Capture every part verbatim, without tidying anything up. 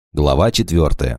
Глава четвертая.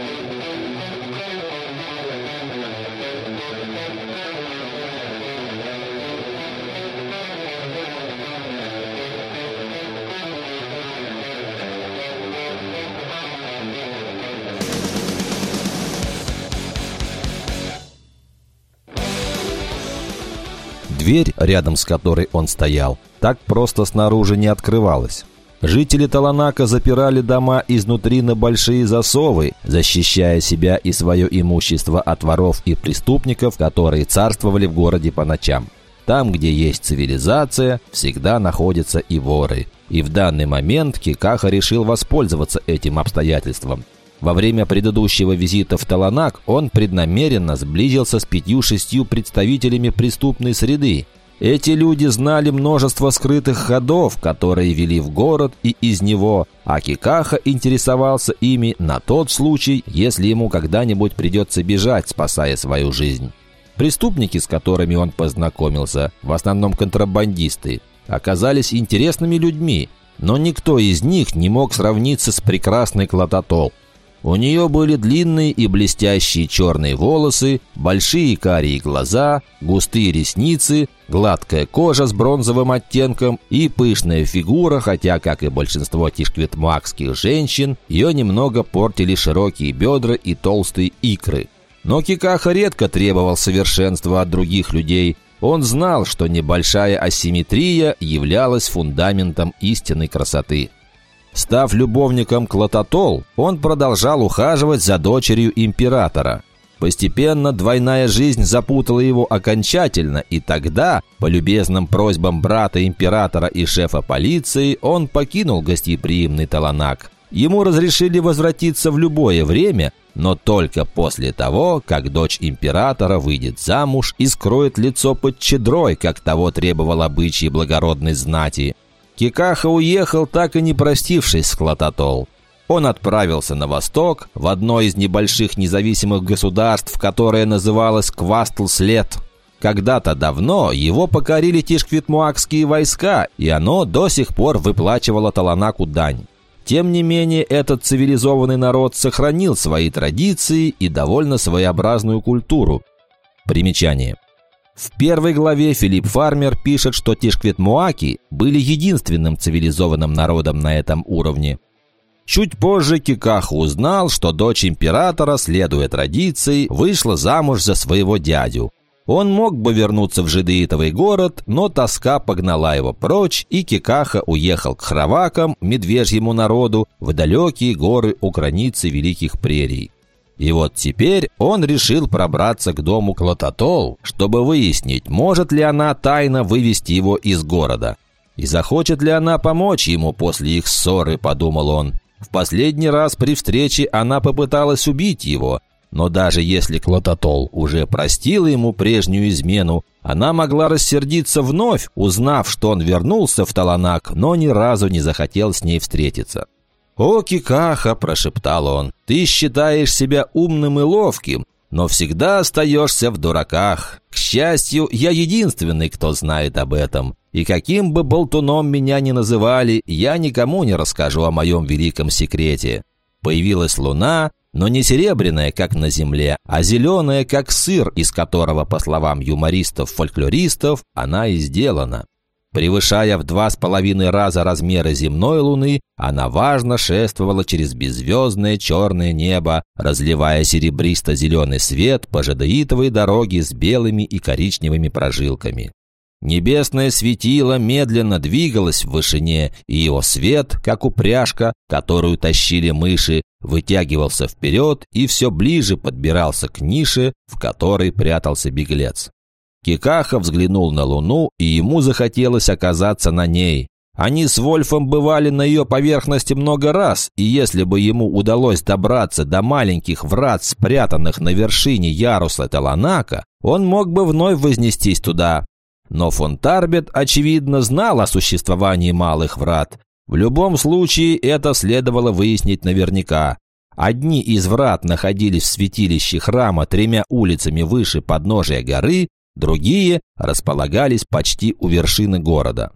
Дверь, рядом с которой он стоял, так просто снаружи не открывалась. Жители Таланака запирали дома изнутри на большие засовы, защищая себя и свое имущество от воров и преступников, которые царствовали в городе по ночам. Там, где есть цивилизация, всегда находятся и воры. И в данный момент Кикаха решил воспользоваться этим обстоятельством. Во время предыдущего визита в Таланак он преднамеренно сблизился с пятью-шестью представителями преступной среды. Эти люди знали множество скрытых ходов, которые вели в город и из него, а Кикаха интересовался ими на тот случай, если ему когда-нибудь придется бежать, спасая свою жизнь. Преступники, с которыми он познакомился, в основном контрабандисты, оказались интересными людьми, но никто из них не мог сравниться с прекрасной Клототол. У нее были длинные и блестящие черные волосы, большие карие глаза, густые ресницы, гладкая кожа с бронзовым оттенком и пышная фигура, хотя, как и большинство тишквитмуакских женщин, ее немного портили широкие бедра и толстые икры. Но Кикаха редко требовал совершенства от других людей. Он знал, что небольшая асимметрия являлась фундаментом истинной красоты. Став любовником Клототол, он продолжал ухаживать за дочерью императора. Постепенно двойная жизнь запутала его окончательно, и тогда, по любезным просьбам брата императора и шефа полиции, он покинул гостеприимный Таланак. Ему разрешили возвратиться в любое время, но только после того, как дочь императора выйдет замуж и скроет лицо под чадрой, как того требовал обычай благородной знати. Кикаха уехал, так и не простившись с Клототол. Он отправился на восток, в одно из небольших независимых государств, которое называлось Квастл-След. Когда-то давно его покорили тишквитмуакские войска, и оно до сих пор выплачивало Таланаку дань. Тем не менее, этот цивилизованный народ сохранил свои традиции и довольно своеобразную культуру. Примечание. В первой главе Филипп Фармер пишет, что тишквитмуаки были единственным цивилизованным народом на этом уровне. Чуть позже Кикаха узнал, что дочь императора, следуя традиции, вышла замуж за своего дядю. Он мог бы вернуться в жидеитовый город, но тоска погнала его прочь, и Кикаха уехал к хравакам, медвежьему народу, в далекие горы у границы Великих Прерий. И вот теперь он решил пробраться к дому Клототол, чтобы выяснить, может ли она тайно вывести его из города. И захочет ли она помочь ему после их ссоры, подумал он. В последний раз при встрече она попыталась убить его, но даже если Клототол уже простила ему прежнюю измену, она могла рассердиться вновь, узнав, что он вернулся в Таланак, но ни разу не захотел с ней встретиться. «О, Кикаха!» – прошептал он. «Ты считаешь себя умным и ловким, но всегда остаешься в дураках. К счастью, я единственный, кто знает об этом. И каким бы болтуном меня ни называли, я никому не расскажу о моем великом секрете. Появилась луна, но не серебряная, как на земле, а зеленая, как сыр, из которого, по словам юмористов-фольклористов, она и сделана. Превышая в два с половиной раза размеры земной луны, она важно шествовала через беззвездное черное небо, разливая серебристо-зеленый свет по жадеитовой дороге с белыми и коричневыми прожилками. Небесное светило медленно двигалось в вышине, и его свет, как упряжка, которую тащили мыши, вытягивался вперед и все ближе подбирался к нише, в которой прятался беглец. Кикаха взглянул на луну, и ему захотелось оказаться на ней. Они с Вольфом бывали на ее поверхности много раз, и если бы ему удалось добраться до маленьких врат, спрятанных на вершине яруса Таланака, он мог бы вновь вознестись туда. Но фон Тарбет, очевидно, знал о существовании малых врат. В любом случае, это следовало выяснить наверняка. Одни из врат находились в святилище храма тремя улицами выше подножия горы, другие располагались почти у вершины города.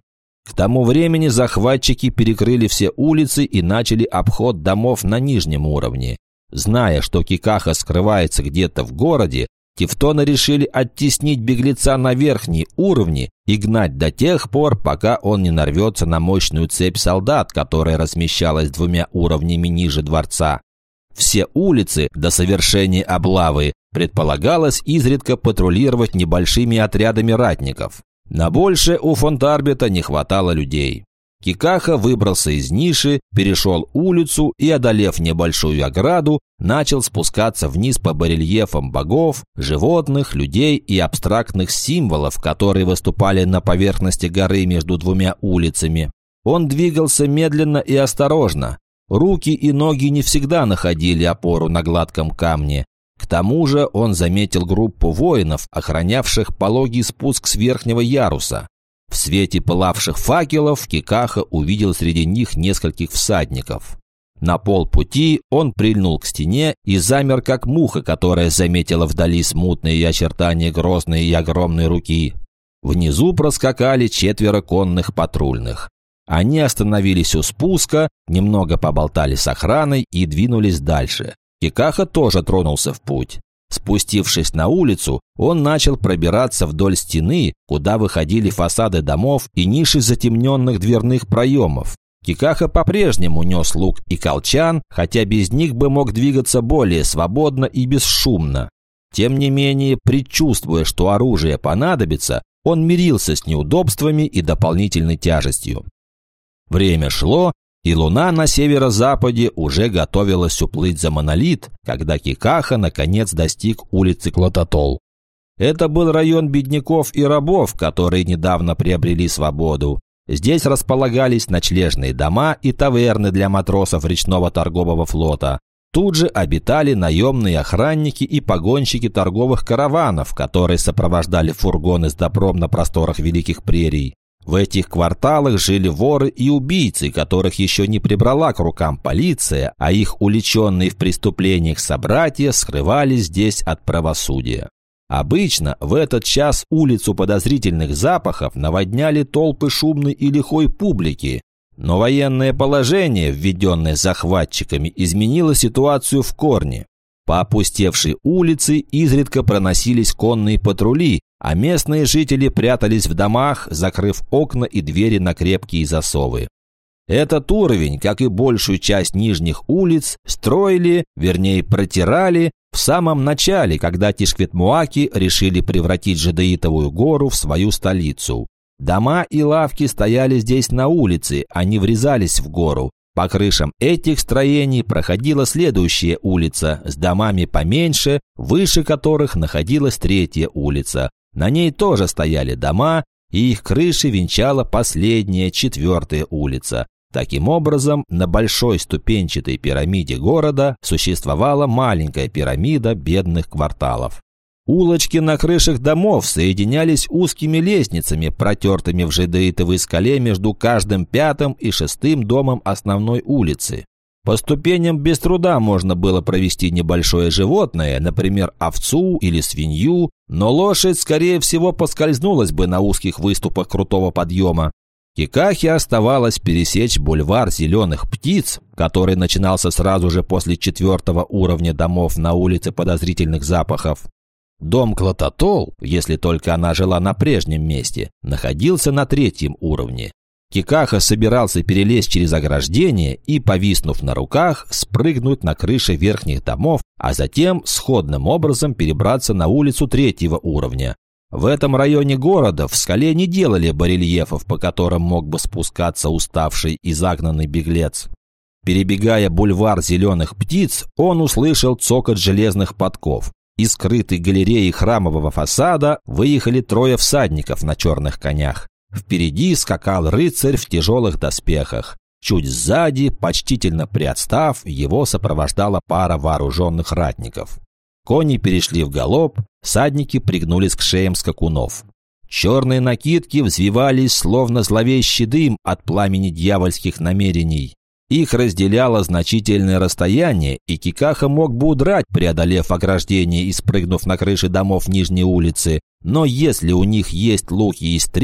К тому времени захватчики перекрыли все улицы и начали обход домов на нижнем уровне. Зная, что Кикаха скрывается где-то в городе, тевтоны решили оттеснить беглеца на верхние уровни и гнать до тех пор, пока он не нарвется на мощную цепь солдат, которая размещалась двумя уровнями ниже дворца. Все улицы до совершения облавы предполагалось изредка патрулировать небольшими отрядами ратников. На больше у Фонтарбета не хватало людей. Кикаха выбрался из ниши, перешел улицу и, одолев небольшую ограду, начал спускаться вниз по барельефам богов, животных, людей и абстрактных символов, которые выступали на поверхности горы между двумя улицами. Он двигался медленно и осторожно. Руки и ноги не всегда находили опору на гладком камне. К тому же он заметил группу воинов, охранявших пологий спуск с верхнего яруса. В свете пылавших факелов Кикаха увидел среди них нескольких всадников. На полпути он прильнул к стене и замер, как муха, которая заметила вдали смутные очертания грозной и огромной руки. Внизу проскакали четверо конных патрульных. Они остановились у спуска, немного поболтали с охраной и двинулись дальше. Кикаха тоже тронулся в путь. Спустившись на улицу, он начал пробираться вдоль стены, куда выходили фасады домов и ниши затемненных дверных проемов. Кикаха по-прежнему нес лук и колчан, хотя без них бы мог двигаться более свободно и бесшумно. Тем не менее, предчувствуя, что оружие понадобится, он мирился с неудобствами и дополнительной тяжестью. Время шло, и луна на северо-западе уже готовилась уплыть за монолит, когда Кикаха наконец достиг улицы Клототол. Это был район бедняков и рабов, которые недавно приобрели свободу. Здесь располагались ночлежные дома и таверны для матросов речного торгового флота. Тут же обитали наемные охранники и погонщики торговых караванов, которые сопровождали фургоны с добром на просторах Великих Прерий. В этих кварталах жили воры и убийцы, которых еще не прибрала к рукам полиция, а их уличенные в преступлениях собратья скрывались здесь от правосудия. Обычно в этот час улицу подозрительных запахов наводняли толпы шумной и лихой публики, но военное положение, введенное захватчиками, изменило ситуацию в корне. По опустевшей улице изредка проносились конные патрули, а местные жители прятались в домах, закрыв окна и двери на крепкие засовы. Этот уровень, как и большую часть нижних улиц, строили, вернее протирали, в самом начале, когда Тишквитмуаки решили превратить Жадеитовую гору в свою столицу. Дома и лавки стояли здесь на улице, они врезались в гору. По крышам этих строений проходила следующая улица с домами поменьше, выше которых находилась третья улица. На ней тоже стояли дома, и их крыши венчала последняя, четвертая улица. Таким образом, на большой ступенчатой пирамиде города существовала маленькая пирамида бедных кварталов. Улочки на крышах домов соединялись узкими лестницами, протертыми в жадеитовой скале между каждым пятым и шестым домом основной улицы. По ступеням без труда можно было провести небольшое животное, например, овцу или свинью, но лошадь, скорее всего, поскользнулась бы на узких выступах крутого подъема. Кикахе оставалось пересечь бульвар зеленых птиц, который начинался сразу же после четвертого уровня домов на улице подозрительных запахов. Дом Клототол, если только она жила на прежнем месте, находился на третьем уровне. Кикаха собирался перелезть через ограждение и, повиснув на руках, спрыгнуть на крыши верхних домов, а затем сходным образом перебраться на улицу третьего уровня. В этом районе города в скале не делали барельефов, по которым мог бы спускаться уставший и загнанный беглец. Перебегая бульвар зеленых птиц, он услышал цокот железных подков. Из скрытой галереи храмового фасада выехали трое всадников на черных конях. Впереди скакал рыцарь в тяжелых доспехах. Чуть сзади, почтительно приотстав, его сопровождала пара вооруженных ратников. Кони перешли в галоп, всадники пригнулись к шеям скакунов. Черные накидки взвивались, словно зловещий дым от пламени дьявольских намерений. Их разделяло значительное расстояние, и Кикаха мог бы удрать, преодолев ограждение и спрыгнув на крыши домов нижней улицы. Но если у них есть луки и стрелы,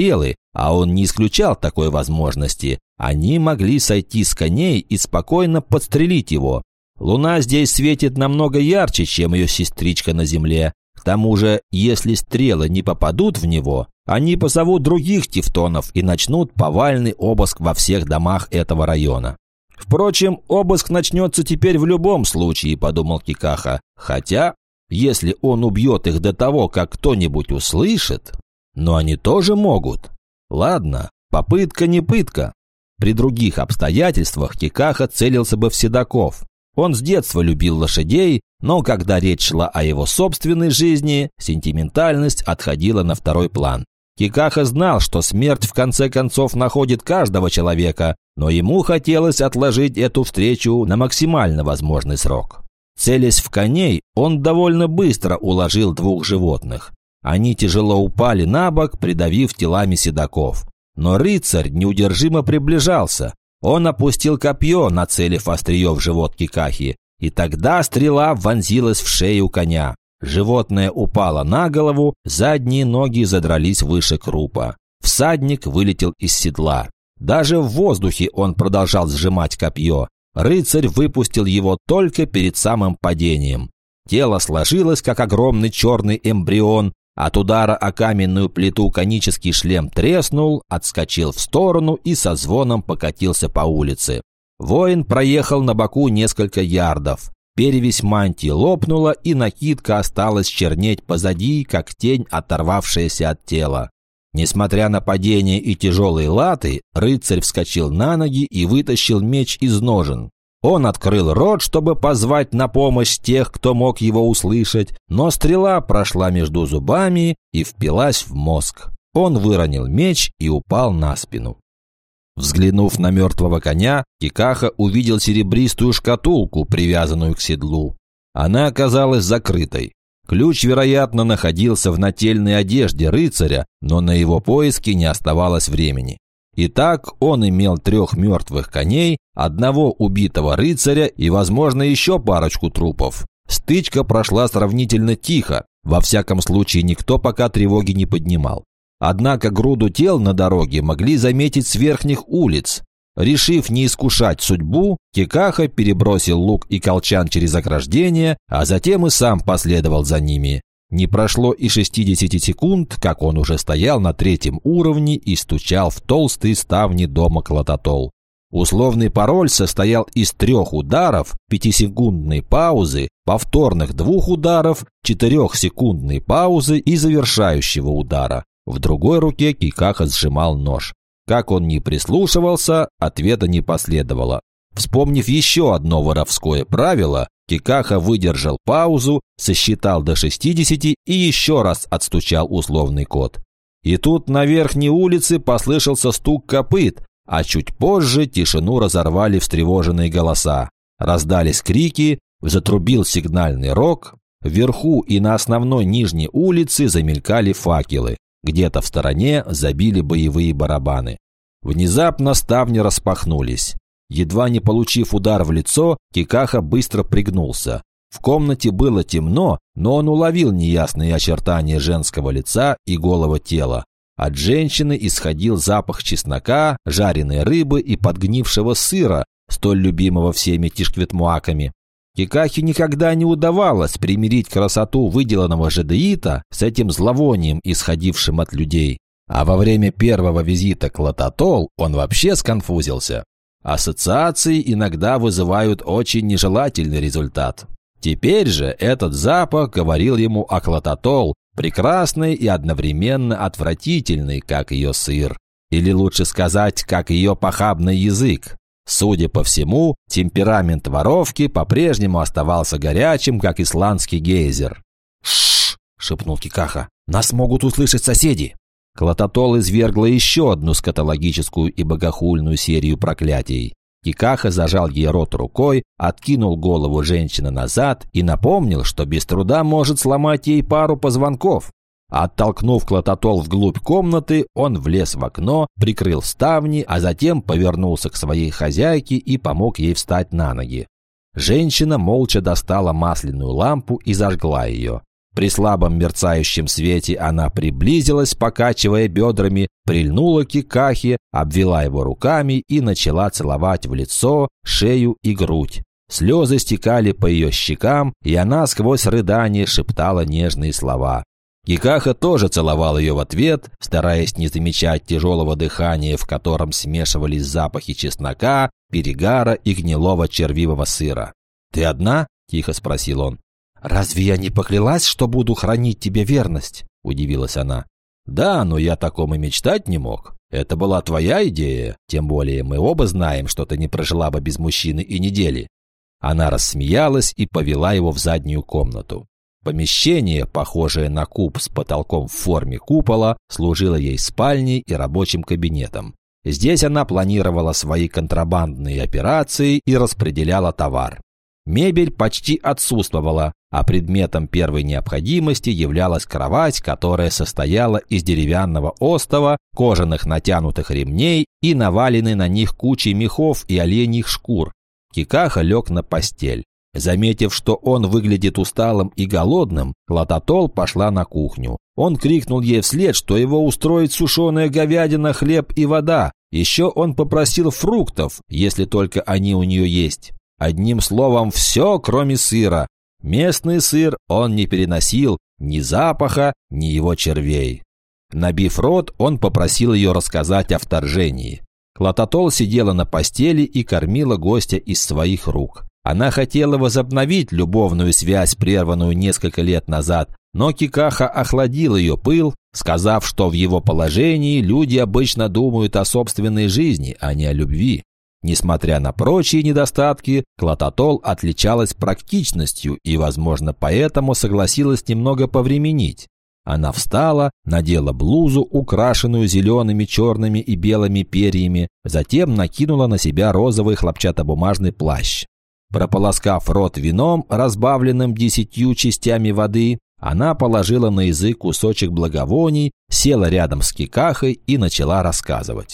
а он не исключал такой возможности, они могли сойти с коней и спокойно подстрелить его. Луна здесь светит намного ярче, чем ее сестричка на земле. К тому же, если стрелы не попадут в него, они позовут других тевтонов и начнут повальный обыск во всех домах этого района. Впрочем, обыск начнется теперь в любом случае, подумал Кикаха. Хотя, если он убьет их до того, как кто-нибудь услышит, но они тоже могут. Ладно, попытка не пытка. При других обстоятельствах Кикаха целился бы в седаков. Он с детства любил лошадей, но когда речь шла о его собственной жизни, сентиментальность отходила на второй план. Кикаха знал, что смерть в конце концов находит каждого человека, но ему хотелось отложить эту встречу на максимально возможный срок. Целясь в коней, он довольно быстро уложил двух животных. Они тяжело упали на бок, придавив телами седаков. Но рыцарь неудержимо приближался. Он опустил копье, нацелив острие в живот Кикахи, и тогда стрела вонзилась в шею коня. Животное упало на голову, задние ноги задрались выше крупа. Всадник вылетел из седла. Даже в воздухе он продолжал сжимать копье. Рыцарь выпустил его только перед самым падением. Тело сложилось, как огромный черный эмбрион. От удара о каменную плиту конический шлем треснул, отскочил в сторону и со звоном покатился по улице. Воин проехал на боку несколько ярдов. Перевесь мантии лопнула, и накидка осталась чернеть позади, как тень, оторвавшаяся от тела. Несмотря на падение и тяжелые латы, рыцарь вскочил на ноги и вытащил меч из ножен. Он открыл рот, чтобы позвать на помощь тех, кто мог его услышать, но стрела прошла между зубами и впилась в мозг. Он выронил меч и упал на спину. Взглянув на мертвого коня, Кикаха увидел серебристую шкатулку, привязанную к седлу. Она оказалась закрытой. Ключ, вероятно, находился в нательной одежде рыцаря, но на его поиски не оставалось времени. Итак, он имел трех мертвых коней, одного убитого рыцаря и, возможно, еще парочку трупов. Стычка прошла сравнительно тихо, во всяком случае никто пока тревоги не поднимал. Однако груду тел на дороге могли заметить с верхних улиц. Решив не искушать судьбу, Кикаха перебросил лук и колчан через ограждение, а затем и сам последовал за ними. Не прошло и шестидесяти секунд, как он уже стоял на третьем уровне и стучал в толстые ставни дома Клототол. Условный пароль состоял из трех ударов, пятисекундной паузы, повторных двух ударов, четырехсекундной паузы и завершающего удара. В другой руке Кикаха сжимал нож. Как он ни прислушивался, ответа не последовало. Вспомнив еще одно воровское правило, Кикаха выдержал паузу, сосчитал до шестидесяти и еще раз отстучал условный код. И тут на верхней улице послышался стук копыт, а чуть позже тишину разорвали встревоженные голоса. Раздались крики, затрубил сигнальный рог, вверху и на основной нижней улице замелькали факелы. Где-то в стороне забили боевые барабаны. Внезапно ставни распахнулись. Едва не получив удар в лицо, Кикаха быстро пригнулся. В комнате было темно, но он уловил неясные очертания женского лица и голого тела. От женщины исходил запах чеснока, жареной рыбы и подгнившего сыра, столь любимого всеми тишкветмуаками. Кикахе никогда не удавалось примирить красоту выделанного жадеита с этим зловонием, исходившим от людей. А во время первого визита к Клототол он вообще сконфузился. Ассоциации иногда вызывают очень нежелательный результат. Теперь же этот запах говорил ему о Клототол, прекрасной и одновременно отвратительной, как ее сыр. Или лучше сказать, как ее похабный язык. Судя по всему, темперамент воровки по-прежнему оставался горячим, как исландский гейзер. «Ш-ш-ш!» – шепнул Кикаха. «Нас могут услышать соседи!» Клототол извергла еще одну скатологическую и богохульную серию проклятий. Кикаха зажал ей рот рукой, откинул голову женщины назад и напомнил, что без труда может сломать ей пару позвонков. Оттолкнув Клототол вглубь комнаты, он влез в окно, прикрыл ставни, а затем повернулся к своей хозяйке и помог ей встать на ноги. Женщина молча достала масляную лампу и зажгла ее. При слабом мерцающем свете она приблизилась, покачивая бедрами, прильнула к Кикахе, обвела его руками и начала целовать в лицо, шею и грудь. Слезы стекали по ее щекам, и она сквозь рыдание шептала нежные слова. Кикаха тоже целовал ее в ответ, стараясь не замечать тяжелого дыхания, в котором смешивались запахи чеснока, перегара и гнилого червивого сыра. «Ты одна?» – тихо спросил он. «Разве я не поклялась, что буду хранить тебе верность?» – удивилась она. «Да, но я таком и мечтать не мог. Это была твоя идея, тем более мы оба знаем, что ты не прожила бы без мужчины и недели». Она рассмеялась и повела его в заднюю комнату. Помещение, похожее на куб с потолком в форме купола, служило ей спальней и рабочим кабинетом. Здесь она планировала свои контрабандные операции и распределяла товар. Мебель почти отсутствовала, а предметом первой необходимости являлась кровать, которая состояла из деревянного остова, кожаных натянутых ремней и наваленной на них кучей мехов и оленьих шкур. Кикаха лег на постель. Заметив, что он выглядит усталым и голодным, Клототол пошла на кухню. Он крикнул ей вслед, что его устроит сушеная говядина, хлеб и вода. Еще он попросил фруктов, если только они у нее есть. Одним словом, все, кроме сыра. Местный сыр он не переносил ни запаха, ни его червей. Набив рот, он попросил ее рассказать о вторжении. Клототол сидела на постели и кормила гостя из своих рук. Она хотела возобновить любовную связь, прерванную несколько лет назад, но Кикаха охладил ее пыл, сказав, что в его положении люди обычно думают о собственной жизни, а не о любви. Несмотря на прочие недостатки, Клототол отличалась практичностью и, возможно, поэтому согласилась немного повременить. Она встала, надела блузу, украшенную зелеными, черными и белыми перьями, затем накинула на себя розовый хлопчатобумажный плащ. Прополоскав рот вином, разбавленным десятью частями воды, она положила на язык кусочек благовоний, села рядом с Кикахой и начала рассказывать.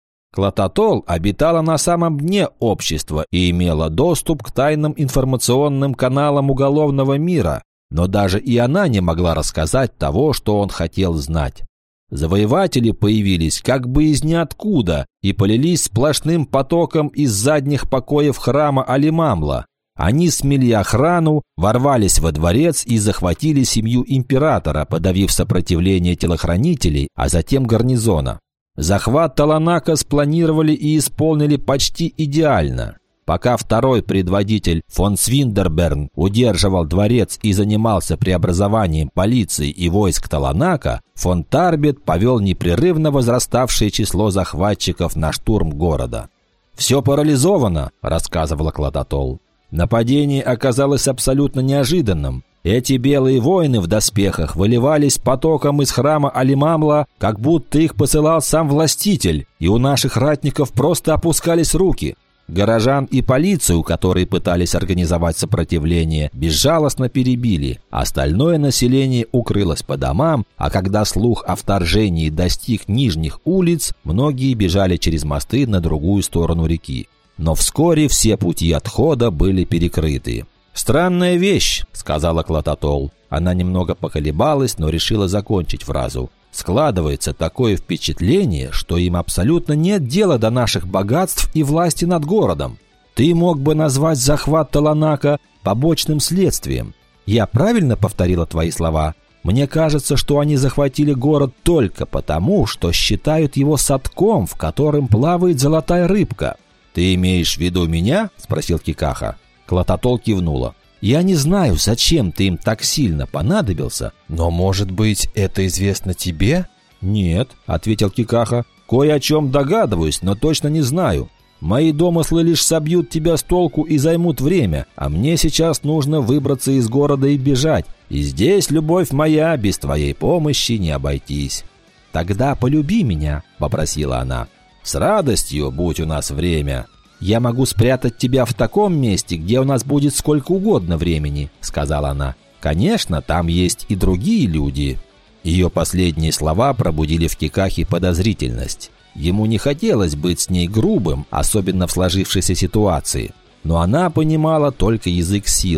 Клототол обитала на самом дне общества и имела доступ к тайным информационным каналам уголовного мира, но даже и она не могла рассказать того, что он хотел знать. Завоеватели появились как бы из ниоткуда и полились сплошным потоком из задних покоев храма Алимамла. Они смели охрану, ворвались во дворец и захватили семью императора, подавив сопротивление телохранителей, а затем гарнизона. Захват Таланака спланировали и исполнили почти идеально. Пока второй предводитель фон Свиндерберн удерживал дворец и занимался преобразованием полиции и войск Таланака, фон Тарбет повел непрерывно возраставшее число захватчиков на штурм города. «Все парализовано», – рассказывала Клототол. Нападение оказалось абсолютно неожиданным. Эти белые воины в доспехах выливались потоком из храма Алимамла, как будто их посылал сам властитель, и у наших ратников просто опускались руки. Горожан и полицию, которые пытались организовать сопротивление, безжалостно перебили. Остальное население укрылось по домам, а когда слух о вторжении достиг нижних улиц, многие бежали через мосты на другую сторону реки. Но вскоре все пути отхода были перекрыты. «Странная вещь», — сказала Клототол. Она немного поколебалась, но решила закончить фразу. «Складывается такое впечатление, что им абсолютно нет дела до наших богатств и власти над городом. Ты мог бы назвать захват Таланака побочным следствием. Я правильно повторила твои слова? Мне кажется, что они захватили город только потому, что считают его садком, в котором плавает золотая рыбка». «Ты имеешь в виду меня?» – спросил Кикаха. Клототол кивнула. «Я не знаю, зачем ты им так сильно понадобился, но, может быть, это известно тебе?» «Нет», — ответил Кикаха. «Кое о чем догадываюсь, но точно не знаю. Мои домыслы лишь собьют тебя с толку и займут время, а мне сейчас нужно выбраться из города и бежать. И здесь, любовь моя, без твоей помощи не обойтись». «Тогда полюби меня», — попросила она. «С радостью, будь у нас время». «Я могу спрятать тебя в таком месте, где у нас будет сколько угодно времени», — сказала она. «Конечно, там есть и другие люди». Ее последние слова пробудили в Кикахе подозрительность. Ему не хотелось быть с ней грубым, особенно в сложившейся ситуации. Но она понимала только язык силы.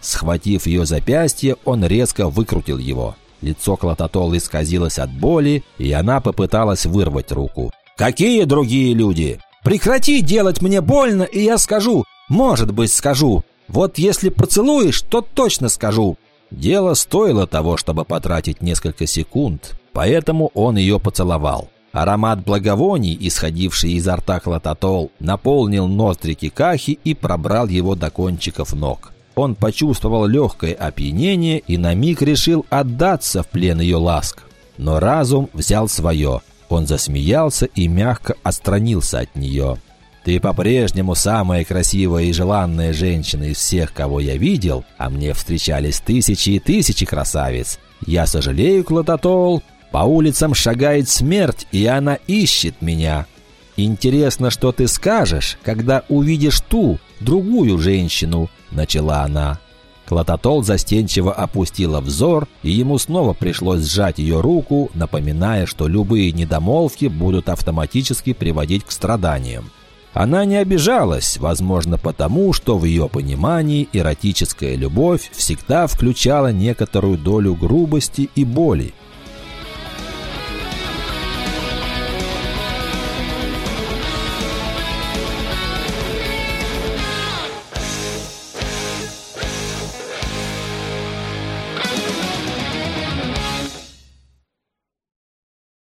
Схватив ее запястье, он резко выкрутил его. Лицо Клототолы исказилось от боли, и она попыталась вырвать руку. «Какие другие люди? Прекрати делать мне больно, и я скажу. Может быть, скажу. Вот если поцелуешь, то точно скажу». Дело стоило того, чтобы потратить несколько секунд, поэтому он ее поцеловал. Аромат благовоний, исходивший изо рта Клототол, наполнил ноздри Кикахи и пробрал его до кончиков ног. Он почувствовал легкое опьянение и на миг решил отдаться в плен ее ласк. Но разум взял свое. Он засмеялся и мягко отстранился от нее. «Ты по-прежнему самая красивая и желанная женщина из всех, кого я видел, а мне встречались тысячи и тысячи красавиц. Я сожалею, Клототол, по улицам шагает смерть, и она ищет меня. Интересно, что ты скажешь, когда увидишь ту, другую женщину», — начала она. Клототол застенчиво опустила взор, и ему снова пришлось сжать ее руку, напоминая, что любые недомолвки будут автоматически приводить к страданиям. Она не обижалась, возможно, потому, что в ее понимании эротическая любовь всегда включала некоторую долю грубости и боли.